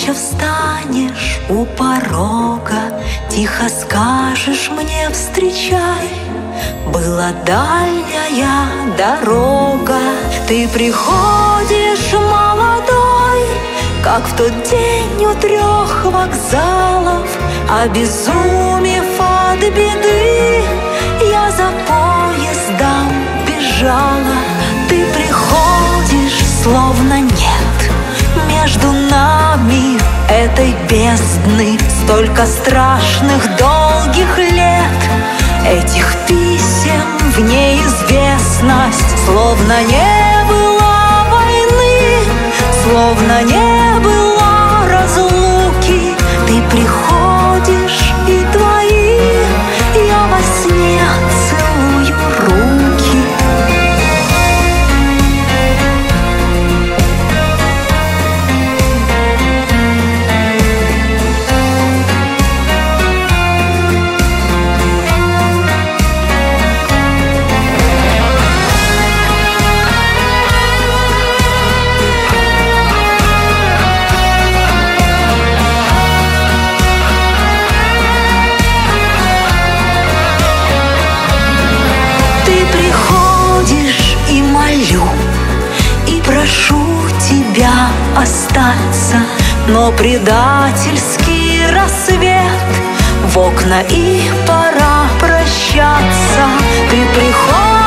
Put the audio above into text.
молча встанешь у порога, тихо скажешь мне встречай. Была дальняя дорога, ты приходишь молодой, как в тот день у 3 вокзалов. Обезумев от беды, я за поездом бежала. Ты приходишь, словно нет между нами этой бездны. Столько страшных долгих лет, этих писем в неизвестность. Словно не было войны, словно не было разлуки. Ты приходишь, и твои я во сне целую руки. И прошу тебя остаться, но предательский рассвет в окна, и пора прощаться. Ты приходишь